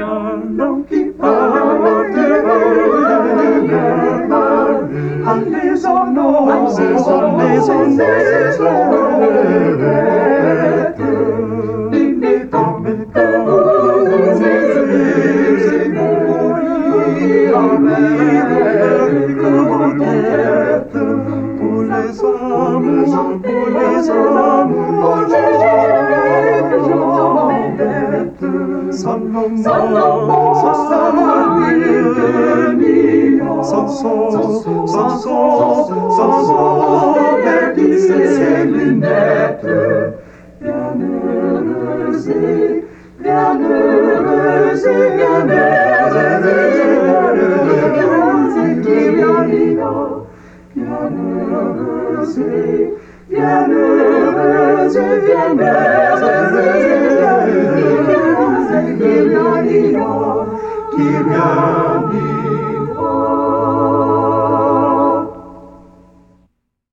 qu'un qui porte les honneurs, les honnêtes, pour les hommes, ses lunettes, bienheureuse et bienheureuse et bienheureuse qui vient